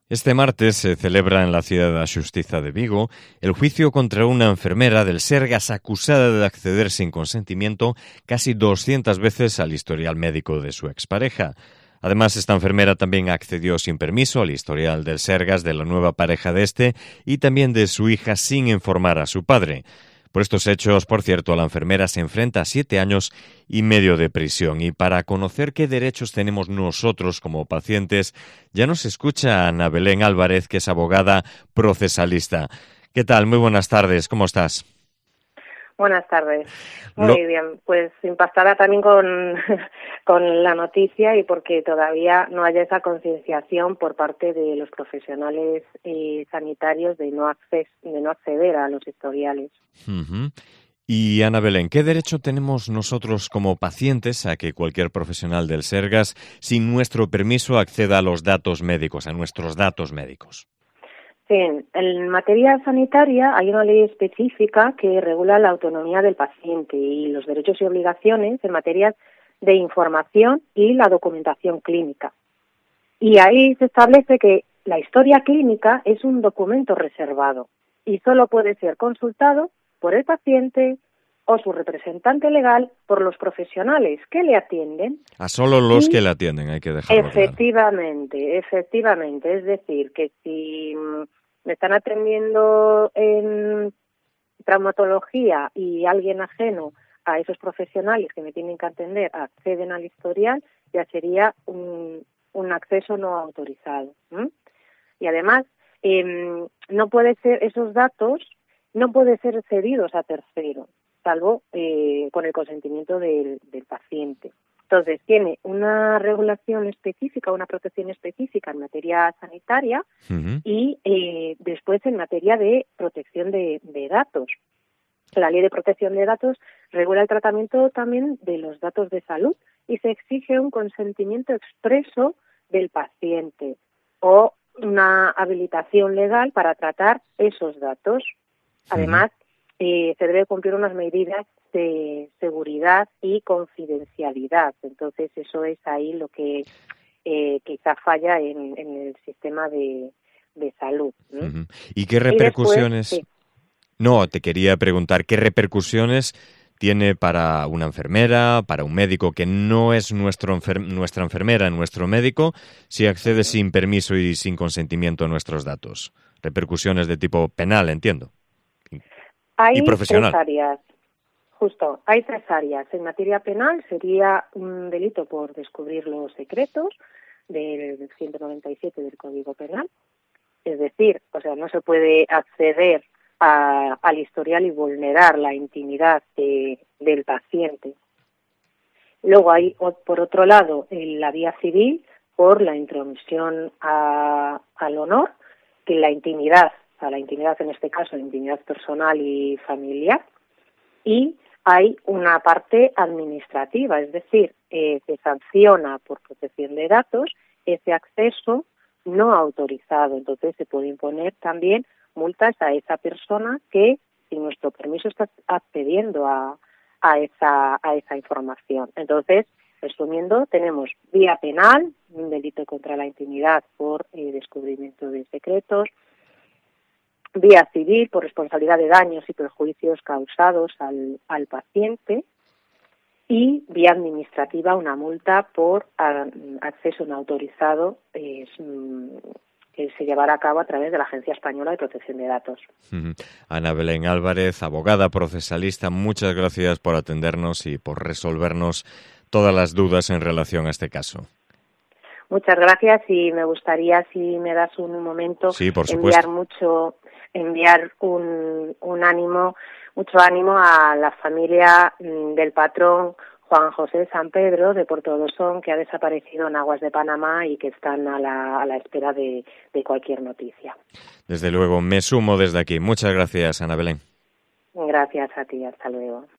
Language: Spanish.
Este martes se celebra en la Cidade da Xustiza de Vigo el juicio contra una enfermera del Sergas acusada de acceder sin consentimiento casi 200 veces al historial médico de su expareja. Además, esta enfermera también accedió sin permiso al historial del Sergas de la nueva pareja de este y también de su hija sin informar a su padre. Por estos hechos, por cierto, la enfermera se enfrenta a 7 años y medio de prisión. Y para conocer qué derechos tenemos nosotros como pacientes, ya nos escucha Ana Belén Álvarez, que es abogada procesalista. ¿Qué tal? Muy buenas tardes. ¿Cómo estás? Buenas tardes. Muy bien, pues impactada también con la noticia y porque todavía no haya esa concienciación por parte de los profesionales sanitarios de no acceder a los historiales. Uh-huh. Y Ana Belén, ¿qué derecho tenemos nosotros como pacientes a que cualquier profesional del Sergas, sin nuestro permiso, acceda a los datos médicos, a nuestros datos médicos? Sí, en materia sanitaria hay una ley específica que regula la autonomía del paciente y los derechos y obligaciones en materia de información y la documentación clínica. Y ahí se establece que la historia clínica es un documento reservado y solo puede ser consultado por el paciente o su representante legal por los profesionales que le atienden. A solo los que le atienden, hay que dejarlo Efectivamente. Es decir, que si me están atendiendo en traumatología y alguien ajeno a esos profesionales que me tienen que atender acceden al historial, ya sería un acceso no autorizado. Y además, no puede ser, esos datos no pueden ser cedidos a terceros, salvo con el consentimiento del paciente. Entonces, tiene una regulación específica, una protección específica en materia sanitaria y después en materia de protección de datos. La Ley de Protección de Datos regula el tratamiento también de los datos de salud y se exige un consentimiento expreso del paciente o una habilitación legal para tratar esos datos. Además, se debe cumplir unas medidas de seguridad y confidencialidad. Entonces, eso es ahí lo que quizá falla en el sistema de salud. ¿Y qué repercusiones? Y después, sí. No, te quería preguntar, ¿qué repercusiones tiene para una enfermera, para un médico que no es nuestra enfermera, nuestro médico, si accede sin permiso y sin consentimiento a nuestros datos? Repercusiones de tipo penal, entiendo. Hay y profesional. 3 áreas. Justo, hay 3 áreas. En materia penal sería un delito por descubrir los secretos del 197 del Código Penal. Es decir, no se puede acceder al historial y vulnerar la intimidad del paciente. Luego hay, por otro lado, la vía civil por la intromisión al honor, que la intimidad en este caso, la intimidad personal y familiar, y hay una parte administrativa, es decir, se sanciona por protección de datos ese acceso no autorizado. Entonces se puede imponer también multas a esa persona que sin nuestro permiso está accediendo a esa información. Entonces, resumiendo, tenemos vía penal, un delito contra la intimidad por descubrimiento de secretos, vía civil por responsabilidad de daños y perjuicios causados al paciente y vía administrativa una multa por acceso no autorizado que se llevará a cabo a través de la Agencia Española de Protección de Datos. Ana Belén Álvarez, abogada procesalista, muchas gracias por atendernos y por resolvernos todas las dudas en relación a este caso. Muchas gracias y me gustaría, si me das un momento, sí, por supuesto, enviar mucho ánimo a la familia del patrón Juan José San Pedro de Puerto Dosón, que ha desaparecido en aguas de Panamá y que están a la espera de cualquier noticia. Desde luego, me sumo desde aquí. Muchas gracias, Ana Belén. Gracias a ti, hasta luego.